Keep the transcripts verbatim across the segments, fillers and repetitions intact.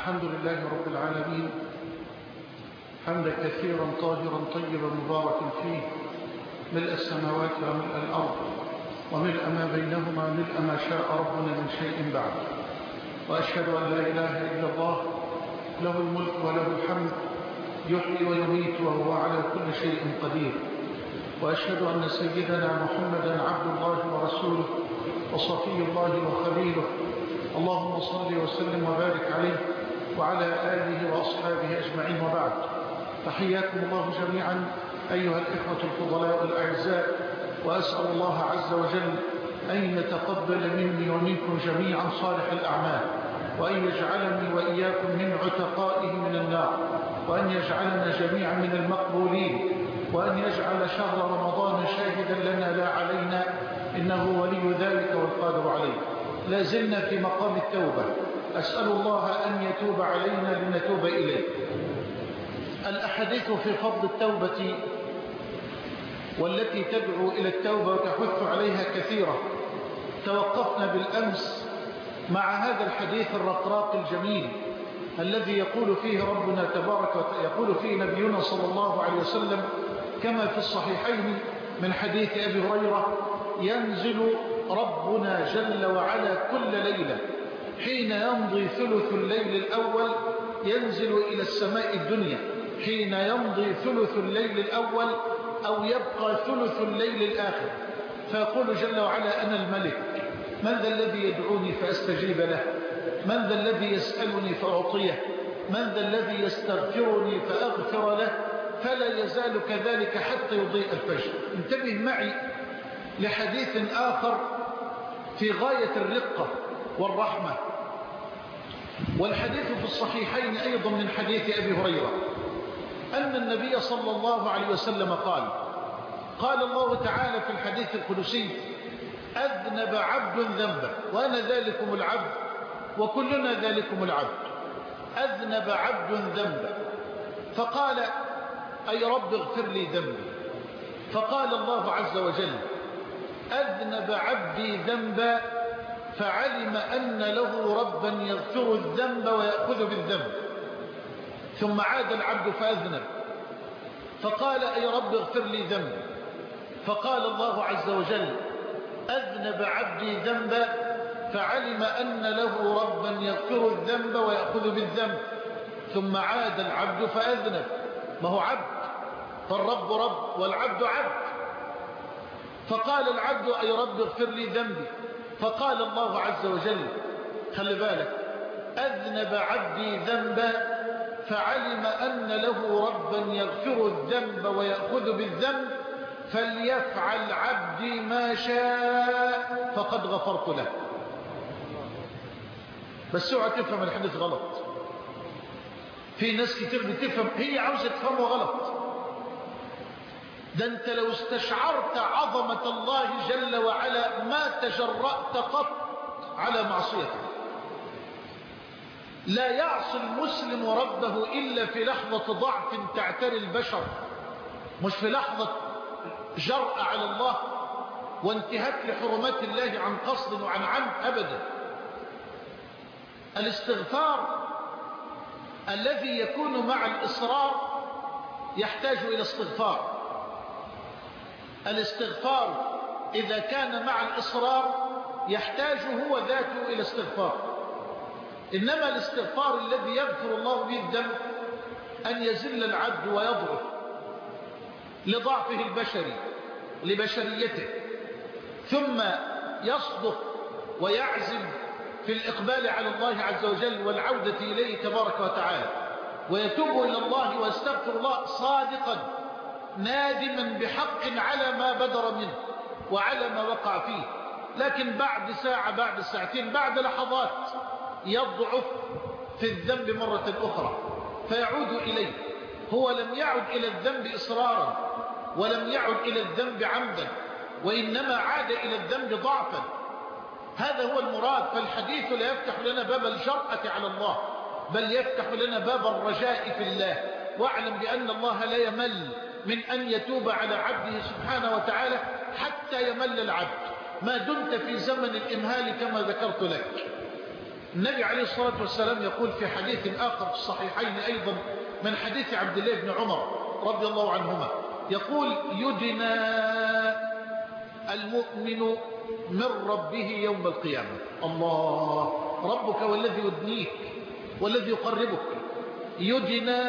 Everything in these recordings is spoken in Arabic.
الحمد لله رب العالمين حمدا كثيرا طاهرا طيبا مباركا فيه، ملء السماوات وملء الأرض وملء ما بينهما، ملء ما شاء ربنا من شيء بعد. وأشهد أن لا إله إلا الله له الملك وله الحمد، يحيي ويميت وهو على كل شيء قدير. وأشهد أن سيدنا محمدا عبد الله ورسوله وصفي الله وخليله، اللهم صل وسلم وبارك عليه وعلى آله وأصحابه أجمعين، وبعد. تحياكم الله جميعا أيها الإخوة الفضلاء الأعزاء، وأسأل الله عز وجل أن يتقبل مني ومنكم جميعا صالح الأعمال، وأن يجعلني وإياكم من عتقائه من النار، وأن يجعلنا جميعا من المقبولين، وأن يجعل شهر رمضان شاهدا لنا لا علينا، إنه ولي ذلك والقادر عليه. لا زلنا في مقام التوبة، أسأل الله أن يتوب علينا لنتوب إليه. الأحاديث في فضل التوبة والتي تدعو إلى التوبة وتحث عليها كثيرة. توقفنا بالأمس مع هذا الحديث الرقراق الجميل الذي يقول فيه ربنا تبارك وتعالى، يقول فيه نبينا صلى الله عليه وسلم كما في الصحيحين من حديث أبي هريرة: ينزل ربنا جل وعلا كل ليلة حين يمضي ثلث الليل الأول، ينزل إلى السماء الدنيا حين يمضي ثلث الليل الأول أو يبقى ثلث الليل الآخر، فيقول جل وعلا: أنا الملك، من ذا الذي يدعوني فأستجيب له؟ من ذا الذي يسألني فأعطيه؟ من ذا الذي يستغفرني فأغفر له؟ فلا يزال كذلك حتى يضيء الفجر. انتبه معي لحديث آخر في غاية الرقة والرحمة، والحديث في الصحيحين أيضا من حديث أبي هريرة أن النبي صلى الله عليه وسلم قال: قال الله تعالى في الحديث القدسي: أذنب عبد ذنبا وأنا ذلكم العبد وكلنا ذلكم العبد. أذنب عبد ذنبا فقال: أي رب اغفر لي ذنبي. فقال الله عز وجل: أذنب عبدي ذنبا فعلم أن له ربا يغفر الذنب ويأخذ بالذنب. ثم عاد العبد فأذنب فقال: أي رب اغفر لي ذنبي. فقال الله عز وجل: أذنب عبدي ذنبا فعلم أن له ربا يغفر الذنب ويأخذ بالذنب. ثم عاد العبد فأذنب، ما هو عبد، فالرب رب والعبد عبد. فقال العبد: أي رب اغفر لي ذنبي. فقال الله عز وجل: خلي بالك، أذنب عبدي ذنبا فعلم أن له ربا يغفر الذنب ويأخذ بالذنب، فليفعل عبدي ما شاء فقد غفرت له. بس اوعى تفهم الحديث غلط. في ناس كتير بتفهم، هي عاوزة تفهمه غلط. ده انت لو استشعرت عظمة الله جل وعلا ما تجرأت قط على معصيته. لا يعصي المسلم ربه إلا في لحظة ضعف تعتري البشر، مش في لحظة جرأة على الله وانتهاك لحرمات الله عن قصد وعن عمد أبدا. الاستغفار الذي يكون مع الإصرار يحتاج إلى استغفار. الاستغفار إذا كان مع الإصرار يحتاج هو ذاته إلى استغفار. إنما الاستغفار الذي يغفر الله به الذنب أن يزل العبد ويضعف لضعفه البشري لبشريته، ثم يصدق ويعزم في الإقبال على الله عز وجل والعودة إليه تبارك وتعالى، ويتوب إلى الله ويستغفر الله صادقا نادما بحق على ما بدر منه وعلى ما وقع فيه. لكن بعد ساعة، بعد ساعتين، بعد لحظات يضعف في الذنب مرة أخرى فيعود إليه. هو لم يعد إلى الذنب إصرارا ولم يعد إلى الذنب عمدا، وإنما عاد إلى الذنب ضعفا. هذا هو المراد. فالحديث لا يفتح لنا باب الجرأة على الله، بل يفتح لنا باب الرجاء في الله. واعلم بأن الله لا يمل من أن يتوب على عبده سبحانه وتعالى حتى يمل العبد ما دمت في زمن الإمهال كما ذكرت لك. النبي عليه الصلاة والسلام يقول في حديث آخر في الصحيحين أيضا من حديث عبد الله بن عمر رضي الله عنهما، يقول يدنى المؤمن من ربه يوم القيامة. الله، ربك والذي يدنيك والذي يقربك. يدنى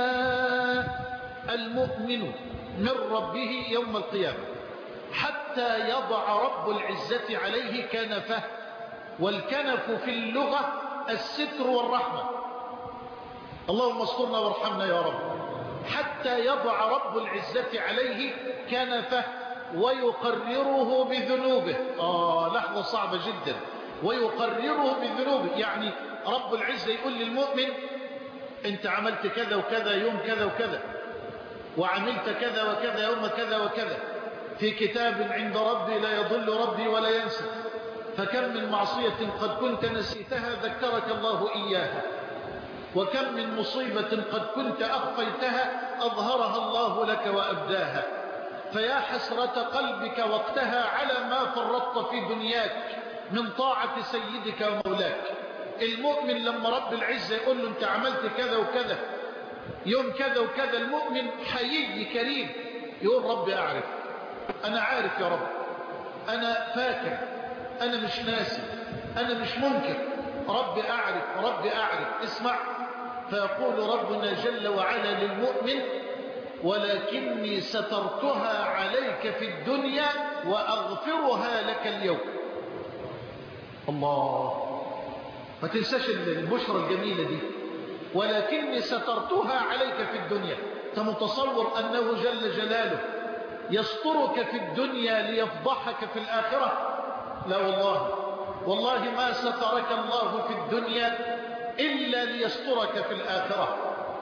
المؤمن من ربه يوم القيامة حتى يضع رب العزة عليه كنفه، والكنف في اللغة الستر والرحمة. اللهم استرنا وارحمنا يا رب. حتى يضع رب العزة عليه كنفه ويقرره بذنوبه. آه لحظة صعبة جدا. ويقرره بذنوبه، يعني رب العزة يقول للمؤمن انت عملت كذا وكذا يوم كذا وكذا، وعملت كذا وكذا يوم كذا وكذا، في كتاب عند ربي لا يضل ربي ولا ينسى، فكم من معصية قد كنت نسيتها ذكرك الله إياها، وكم من مصيبة قد كنت أخفيتها أظهرها الله لك وأبداها، فيا حسرة قلبك وقتها على ما فرطت في دنياك من طاعة سيدك ومولاك. المؤمن لما رب العزة يقول له انت عملت كذا وكذا يوم كذا وكذا، المؤمن حيي كريم يقول ربي أعرف، أنا عارف يا رب، أنا فاكر، أنا مش ناسي، أنا مش منكر، ربي أعرف ربي أعرف. اسمع، فيقول ربنا جل وعلا للمؤمن ولكني سترتها عليك في الدنيا وأغفرها لك اليوم. الله، ما تنساش البشرى الجميلة دي، ولكني سترتها عليك في الدنيا. أنت متصور أنه جل جلاله يسترك في الدنيا ليفضحك في الآخرة؟ لا والله، والله ما سترك الله في الدنيا إلا ليسترك في الآخرة.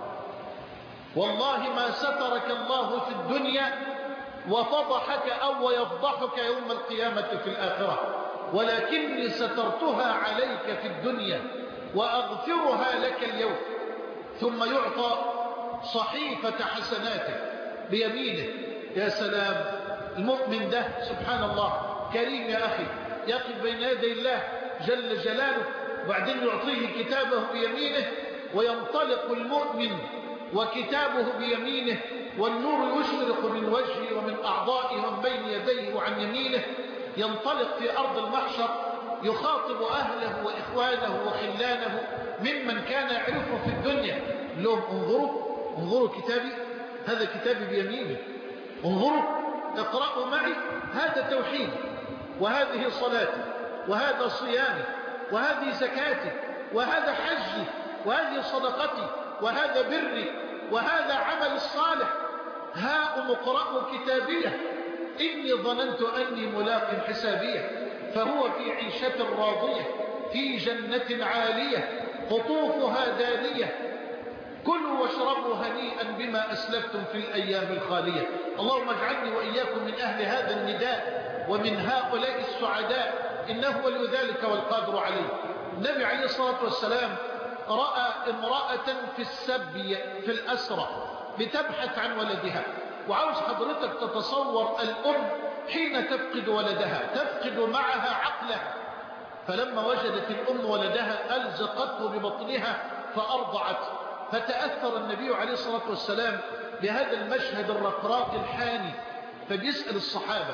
والله ما سترك الله في الدنيا وفضحك أو يفضحك يوم القيامة في الآخرة، ولكني سترتها عليك في الدنيا وأغفرها لك اليوم. ثم يعطى صحيفة حسناته بيمينه. يا سلام، المؤمن ده سبحان الله كريم يا أخي، يقف بين يدي الله جل جلاله وبعدين يعطيه كتابه بيمينه، وينطلق المؤمن وكتابه بيمينه، والنور يشرق من وجهه ومن أعضائه ومن بين يديه وعن يمينه. ينطلق في أرض المحشر يخاطب أهله وإخوانه وخلانه ممن كان يعرفه في الدنيا، لهم انظروا انظروا كتابي، هذا كتابي بيميني، انظروا اقرأوا معي، هذا توحيد، وهذه صلاتي، وهذا صيامي، وهذه زكاتي، وهذا حجي، وهذه صدقتي، وهذا بري، وهذا عمل الصالح. هاؤم اقرأوا كتابيه إني ظننت أني ملاق حسابيه. فهو في عيشة راضية في جنة عالية قطوفها دانية، كلوا واشربوا هنيئا بما أسلفتم في الأيام الخالية. اللهم اجعلني وإياكم من أهل هذا النداء ومن هؤلاء السعداء، إنه ولي ذلك والقادر عليه. النبي عليه الصلاة والسلام رأى امرأة في السبي في الأسرة بتبحث عن ولدها، وعاوز حضرتك تتصور الأم حين تفقد ولدها تفقد معها عقلها، فلما وجدت الأم ولدها ألزقته ببطنها فأرضعته. فتأثر النبي عليه الصلاة والسلام بهذا المشهد الرقراق الحاني، فبيسأل الصحابة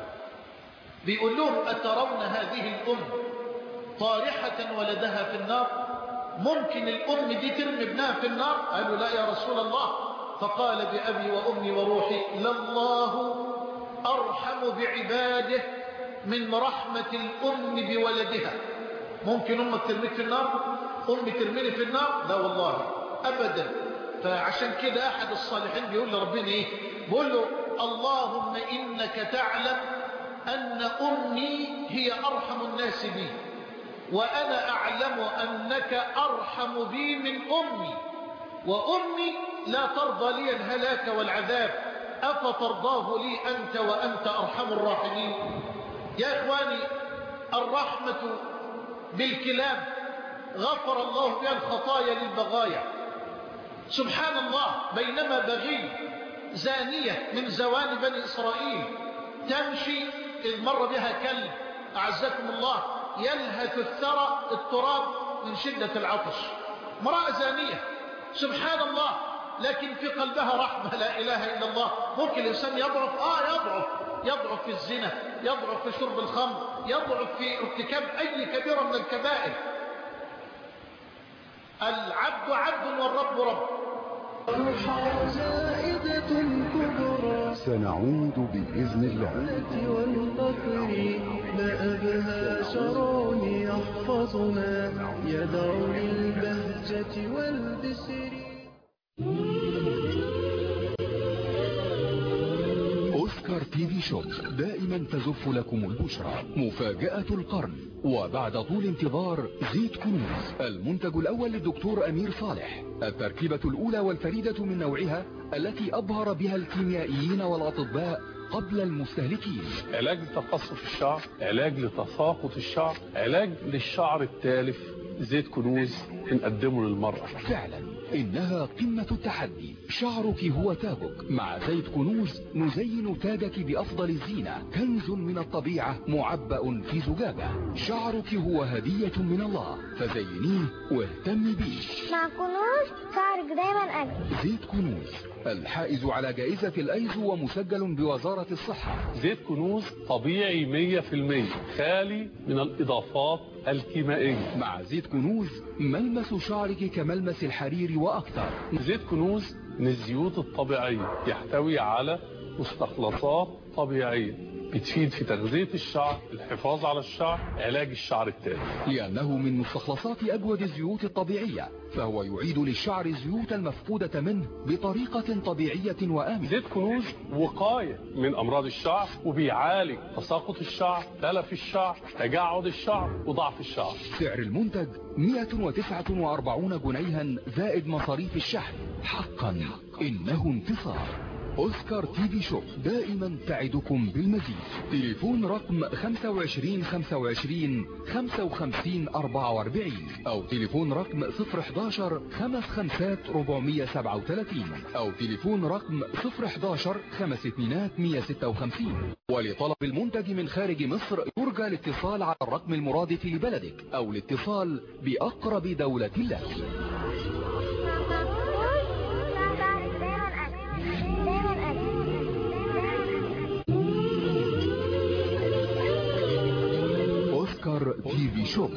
بيقول لهم أترون هذه الأم طارحة ولدها في النار؟ ممكن الأم دي ترمي ابنها في النار؟ قالوا لا يا رسول الله. فقال بأبي وأمي وروحي لله أرحم بعباده من رحمة الأم بولدها. ممكن أمك ترميك في النار؟ أمي ترميني في النار؟ لا والله أبدا. فعشان كده أحد الصالحين بيقول لربنا إيه؟ بيقول له اللهم إنك تعلم أن أمي هي أرحم الناس بي، وأنا أعلم أنك أرحم بي من أمي، وأمي لا ترضى لي الهلاك والعذاب، أفترضاه لي أنت وأنت أرحم الراحمين؟ يا إخواني، الرحمة بالكلاب غفر الله بها الخطايا للبغايا. سبحان الله، بينما بغي زانية من زوان بني إسرائيل تمشي إذ مر بها كلب أعزكم الله يلهث الثرى التراب من شدة العطش، امرأة زانية سبحان الله، لكن في قلبها رحمة لا إله إلا الله. ممكن الإنسان يضعف آه يضعف يضعف في الزنا، يضعف في شرب الخمر، يضعف في ارتكاب أي كبيرة من الكبائر. العبد عبد والرب رب. سنعود بإذن الله. ما أبهى شرون يحفظنا يدعو للبهجة والبسر. أوسكار تي في شوب دائما تزف لكم البشرى. مفاجأة القرن، وبعد طول انتظار زيت كنوز، المنتج الأول للدكتور أمير صالح، التركيبة الأولى والفريدة من نوعها التي أبهر بها الكيميائيين والأطباء قبل المستهلكين. علاج لتقصف الشعر، علاج لتساقط الشعر، علاج للشعر التالف. زيت كنوز بنقدمه للمرأة. فعلا إنها قمة التحدي. شعرك هو تاجك، مع زيت كنوز نزين تاجك بأفضل الزينة. كنز من الطبيعة معبأ في زجاجة. شعرك هو هدية من الله، فزينيه واهتمي بيه. مع كنوز شعرك دايما أجمل. زيت كنوز الحائز على جائزة الأيزو ومسجل بوزارة الصحة. زيت كنوز طبيعي مية في المية، خالي من الإضافات الكيميائية. مع زيت كنوز ملمس شعرك كملمس الحرير وأكثر. زيت كنوز من الزيوت الطبيعية، يحتوي على مستخلصات طبيعية بتفيد في تغذية الشعر، الحفاظ على الشعر، علاج الشعر التالف. لأنه من مستخلصات أجود الزيوت الطبيعية، فهو يعيد للشعر الزيوت المفقودة منه بطريقة طبيعية وآمنة. زيت كنوز وقاية من أمراض الشعر، وبيعالج تساقط الشعر، تلف الشعر، تجعد الشعر، وضعف الشعر. سعر المنتج مئة وتسعة وأربعين جنيها زائد مصاريف الشحن. حقا إنه انتصار. أوسكار تي في شوب دائما تعدكم بالمزيد. تليفون رقم خمسة وعشرين خمسة وعشرين خمسة وخمسين أربعة وأربعين أو تليفون رقم صفر حداشر خمس خمسات أربعمية سبعة وثلاثين أو تليفون رقم صفر حداشر خمس اتنينات مية ستة وخمسين. ولطلب المنتج من خارج مصر يرجى الاتصال على الرقم المرادف لبلدك أو الاتصال بأقرب دولة لك. أوسكار تي في شوب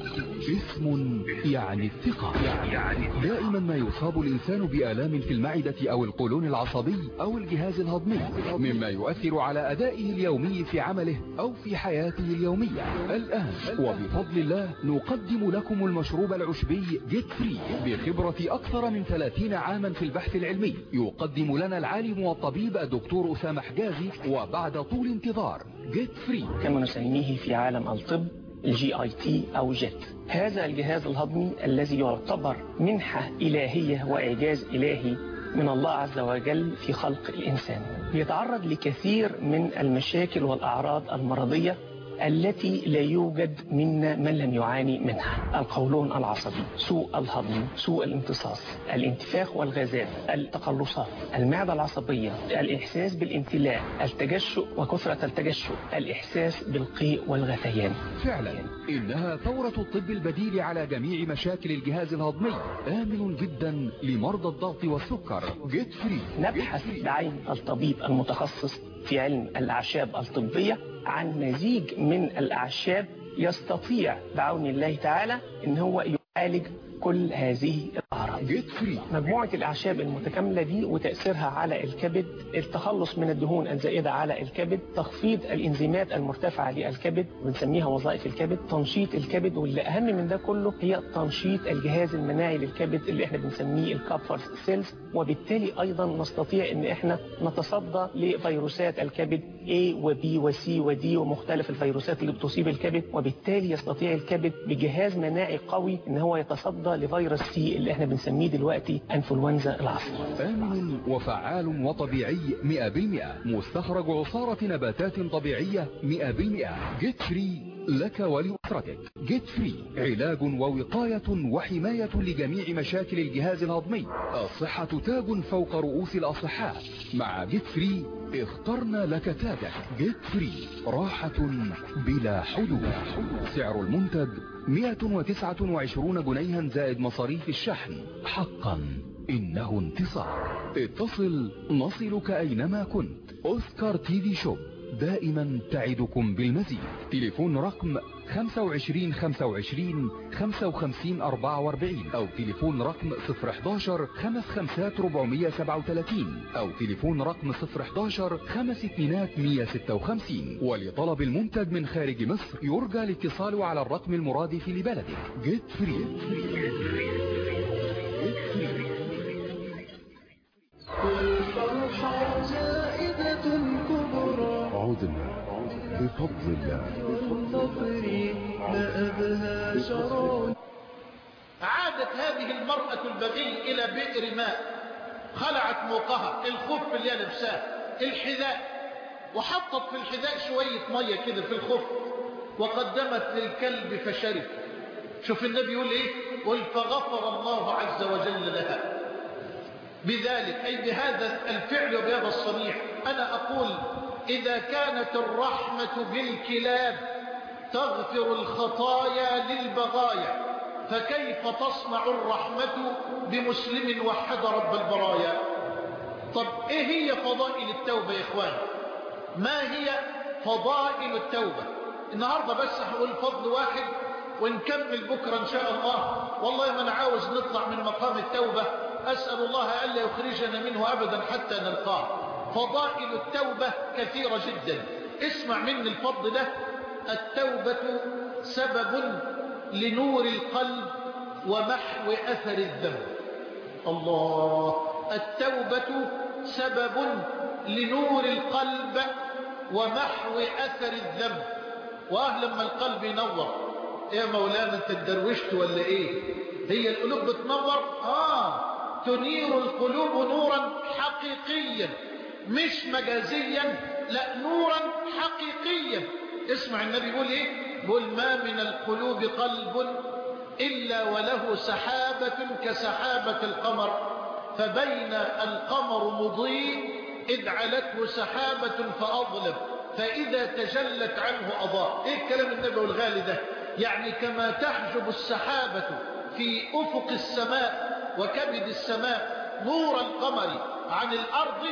اسم يعني الثقة. دائما ما يصاب الإنسان بآلام في المعدة أو القولون العصبي أو الجهاز الهضمي، مما يؤثر على أدائه اليومي في عمله أو في حياته اليومية. الآن وبفضل الله نقدم لكم المشروب العشبي جيت فري بخبرة أكثر من ثلاثين عاما في البحث العلمي. يقدم لنا العالم والطبيب الدكتور أسامة حجازي، وبعد طول انتظار جيت فري كما نسميه في عالم الطب الجي اي تي او جيت. هذا الجهاز الهضمي الذي يعتبر منحة إلهية وإعجاز إلهي من الله عز وجل في خلق الإنسان، يتعرض لكثير من المشاكل والأعراض المرضية التي لا يوجد منا من لم يعاني منها. القولون العصبي، سوء الهضم، سوء الامتصاص، الانتفاخ والغازات، التقلصات، المعدة العصبية، الإحساس بالامتلاء، التجشؤ وكثرة التجشؤ، الإحساس بالقيء والغثيان. فعلا إنها ثورة الطب البديل على جميع مشاكل الجهاز الهضمي، آمن جدا لمرضى الضغط والسكر. جيت فري. نبحث بعين الطبيب المتخصص في علم الأعشاب الطبية عن مزيج من الأعشاب يستطيع بعون الله تعالى إن هو يعالج كل هذه الأعراض. جيت فري. مجموعة الأعشاب المتكاملة دي وتأثيرها على الكبد، التخلص من الدهون الزائدة على الكبد، تخفيض الإنزيمات المرتفعة للكبد بنسميها وظائف الكبد، تنشيط الكبد، واللي أهم من ده كله هي تنشيط الجهاز المناعي للكبد اللي احنا بنسميه الكابفر سيلز، وبالتالي أيضا نستطيع إن احنا نتصدى لفيروسات الكبد A و B و C و D ومختلف الفيروسات اللي بتصيب الكبد، وبالتالي يستطيع الكبد بجهاز مناعي قوي إن هو يتصدى لفيروس سي اللي احنا بنسميه دلوقتي انفلونزا العصر. آمن وفعال وطبيعي مئة بالمئة، مستخرج عصارة نباتات طبيعية مئة بالمئة. جيت فري لك ولأسرتك. جيت فري، علاج ووقاية وحماية لجميع مشاكل الجهاز الهضمي. الصحة تاج فوق رؤوس الأصحاء. مع جيت فري اخترنا لك تاجك. جيت فري، راحة بلا حدود. سعر المنتج مئة وتسعة وعشرين جنيها زائد مصاريف الشحن. حقا إنه انتصار. اتصل نصلك أينما كنت. أوسكار تي في شوب دائما تعدكم بالمزيد. تليفون رقم خمسة وعشرين خمسة وعشرين خمسة وخمسين أربعة وأربعين أو تليفون رقم صفر احداشر خمس خمسات ربعمية سبعة وثلاثين أو تليفون رقم صفر احداشر خمس اتنينات مية ستة وخمسين. ولطلب المنتج من خارج مصر يرجى الاتصال على الرقم المرادف لبلدك. جيت فري. والفرحة زائدة كبرى. عدنا بفضل الله. والنظر ما أبهى شرون. عادت هذه المرأة البغي إلى بئر ماء، خلعت موقها، الخف اللي لابساه، الحذاء، وحطت في الحذاء شوية مية كده في الخف، وقدمت للكلب فشرب. شوف النبي يقول ايه؟ قل فغفر الله عز وجل لها بذلك، أي بهذا الفعل وبهذا الصنيع. أنا أقول إذا كانت الرحمة بالكلاب تغفر الخطايا للبغايا، فكيف تصنع الرحمة بمسلم وحد رب البرايا؟ طب إيه هي فضائل التوبة يا إخوان؟ ما هي فضائل التوبة؟ النهاردة بس هقول فضل واحد ونكمل بكرة إن شاء الله. والله ما أنا عاوز نطلع من مقام التوبة، أسأل الله ألا يخرجنا منه أبدا حتى نلقاه. فضائل التوبة كثيرة جدا. اسمع مني الفضل ده. التوبة سبب لنور القلب ومحو أثر الذنب. الله، التوبة سبب لنور القلب ومحو أثر الذنب. واه لما القلب ينور، يا مولانا انت اتدروشت ولا ايه؟ هي القلوب بتنور؟ اه، تنير القلوب نورا حقيقيا مش مجازيا، لا نورا حقيقيا. اسمع النبي يقول ايه؟ يقول ما من القلوب قلب إلا وله سحابة كسحابة القمر، فبين القمر مضيء إذ علته سحابة فأظلم، فإذا تجلت عنه أضاء. إيه الكلام النبي الغالي ده؟ يعني كما تحجب السحابة في أفق السماء وكبد السماء نور القمر عن الأرض،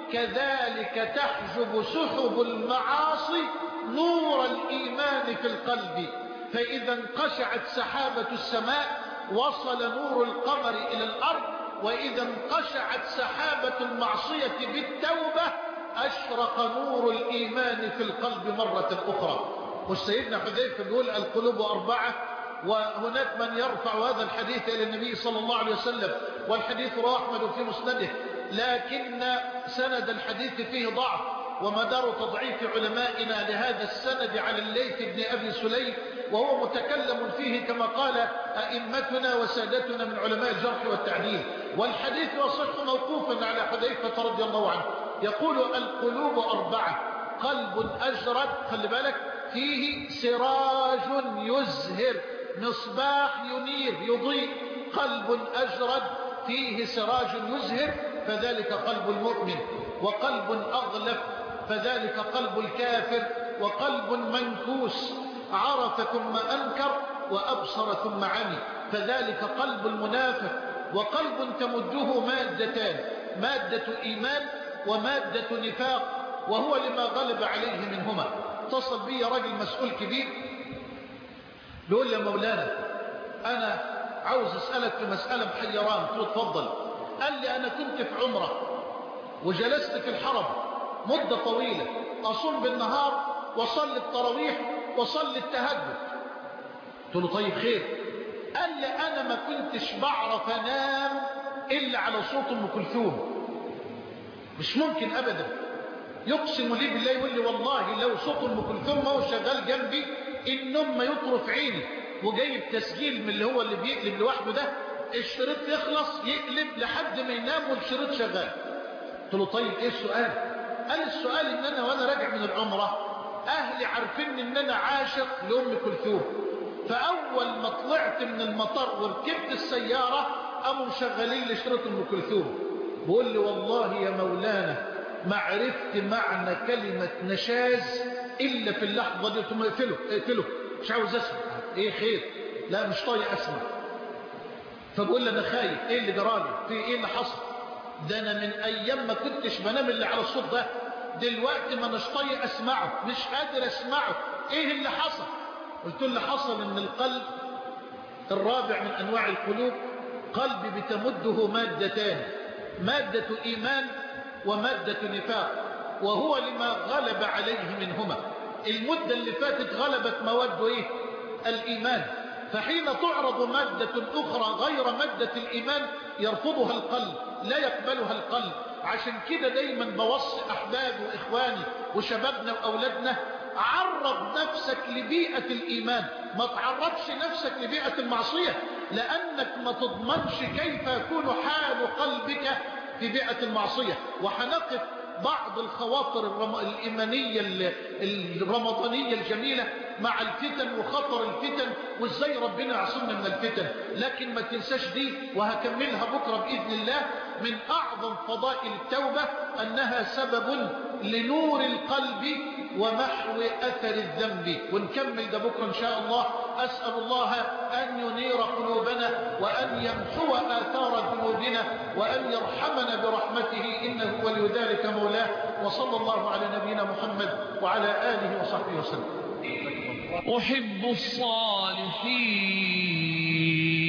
كذلك تحجب سحب المعاصي نور الإيمان في القلب. فإذا انقشعت سحابة السماء وصل نور القمر إلى الأرض، وإذا انقشعت سحابة المعصية بالتوبة أشرق نور الإيمان في القلب مرة أخرى. والسيدنا حذيفة بيقول القلوب أربعة، وهناك من يرفع هذا الحديث إلى النبي صلى الله عليه وسلم، والحديث رواه أحمد في مسنده، لكن سند الحديث فيه ضعف، ومدار تضعيف علمائنا لهذا السند على الليث بن أبي سليم، وهو متكلم فيه كما قال أئمتنا وسادتنا من علماء الجرح والتعديل. والحديث يصح موقوفا على حذيفة رضي الله عنه، يقول القلوب أربعة: قلب أجرد، خلي بالك، فيه سراج يزهر، مصباح ينير يضيء، قلب أجرد فيه سراج يزهر، فذلك قلب المؤمن. وقلب أغلف، فذلك قلب الكافر. وقلب منكوس، عرف ثم أنكر وأبصر ثم عمي، فذلك قلب المنافق. وقلب تمده مادتان، مادة إيمان ومادة نفاق، وهو لما غلب عليه منهما. اتصل بي راجل مسؤول كبير بيقول يا مولانا أنا عاوز أسألك في مسألة محيران. قلت له اتفضل. قال لي أنا كنت في عمرة وجلست في الحرم مدة طويلة، أصوم بالنهار وصلي التراويح وصلي التهجد. قلت له طيب خير. قال لي أنا ما كنتش بعرف أنام إلا على صوت أم كلثوم، مش ممكن أبدا. يقسم لي بالله، يقول لي والله لو صوت أم كلثوم ما هو شغال جنبي النوم ما يطرف عيني. وجايب تسجيل من اللي هو اللي بيقلب لوحده ده، الشريط يخلص يقلب لحد ما ينام والشريط شغال. قلت له طيب ايه السؤال؟ قال السؤال ان انا وانا راجع من العمرة أهلي عارفين إن أنا عاشق لأم كلثوم، فأول ما طلعت من المطار وركبت السيارة قاموا مشغلين لي شريط أم كلثوم. بقول لي والله يا مولانا ما عرفت معنى كلمة نشاز إلا في اللحظة دي. قلت له اقتله اقتله مش عاوز أسمع. إيه خير؟ لا مش طايق أسمع. فبقول لي أنا خايف. إيه اللي جرالي؟ في إيه اللي حصل؟ ده أنا من أيام ما كنتش بنام اللي على الصوت ده، دلوقتي ما مش طايق أسمعه، مش قادر أسمعه. إيه اللي حصل؟ قلت له اللي حصل إن القلب الرابع من أنواع القلوب قلبي بتمده مادتان، مادة إيمان ومادة نفاق، وهو لما غلب عليه منهما. المدة اللي فاتت غلبت مواد إيه؟ الإيمان. فحين تعرض مادة أخرى غير مادة الإيمان يرفضها القلب، لا يقبلها القلب. عشان كده دايما بوصي أحبابي وإخواني وشبابنا وأولادنا، عرض نفسك لبيئة الإيمان، ما تعرضش نفسك لبيئة المعصية، لأنك ما تضمنش كيف يكون حال قلبك في بيئة المعصية. وحنقف بعض الخواطر الإيمانية الرمضانية الجميلة مع الفتن وخطر الفتن وإزاي ربنا يعصمنا من الفتن. لكن ما تنساش دي، وهكملها بكرة بإذن الله. من أعظم فضائل التوبة أنها سبب لنور القلب ومحو أثر الذنب. ونكمل ده بكرة إن شاء الله. أسأل الله أن ينير قلوبنا وأن يمحو آثار ذنوبنا وأن يرحمنا برحمته، إنه ولي ذلك مولاه. وصلى الله على نبينا محمد وعلى آله وصحبه وسلم. أحب الصالحين